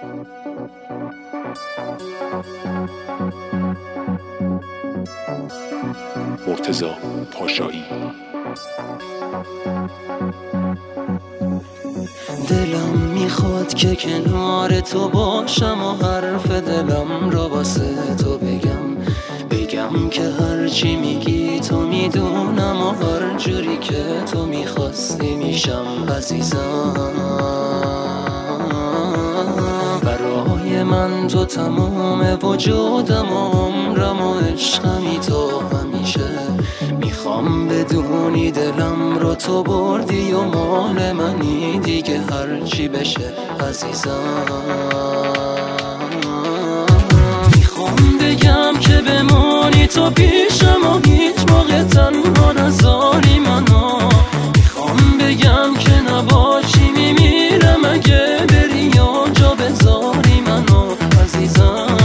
مرتضی پاشایی. دلم میخواد که کنار تو باشم و حرف دلم رو واسه تو بگم که هرچی میگی تو میدونم و هر جوری که تو میخواستی میشم عزیزم. برای من تو تمام وجودم و عمرم و عشقمی تو همیشه. میخوام بدونی دلم رو تو بردی و مال منی دیگه هرچی بشه عزیزم. میخوام بگم که بمونی تو پیشم و هیچ موقع تنها نذاری منو. میخوام بگم که نباشی میمیرم اگه بری یا جا بذاری منو عزیزم.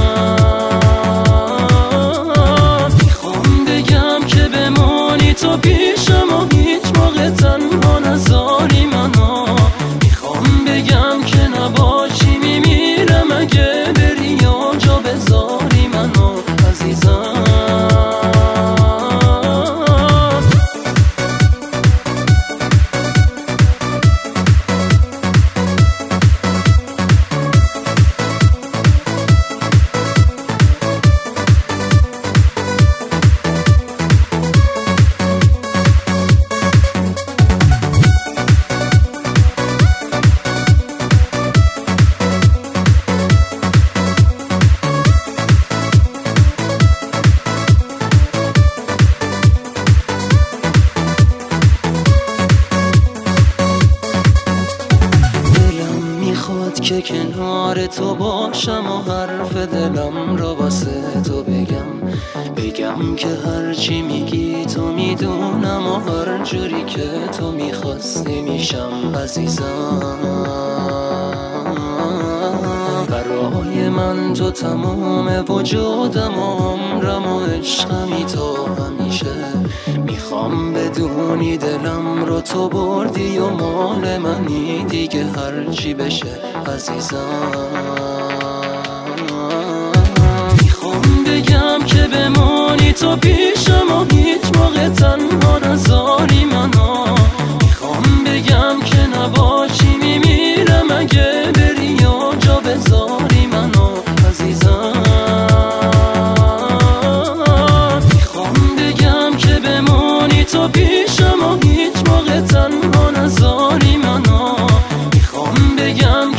میخوام بگم که بمونی تو پیشم و هیچ موقع تنها نذاری منو. میخوام بگم که نباشی میمیرم اگه بری یا جا بذاری منو عزیزم. که کنار تو باشم و حرف دلم رو واسه تو بگم که هرچی میگی تو میدونم و هر جوری که تو میخواستی میشم عزیزم. برای من تو تمام وجودم و عمرم و عشقمی تو همیشه. میخوام بدونی دلم رو تو بردی و مال منی دیگه هرچی بشه عزیزم. میخوام بگم که بمونی تو پیشم و هیچ موقع تنها نذاری منو. میخوام بگم که نباشی میمیرم اگه بری یا جا بذاری منو عزیزم. میخوام بگم که بمونی تو پیشم و هیچ موقع تنها نذاری منو. میخوام بگم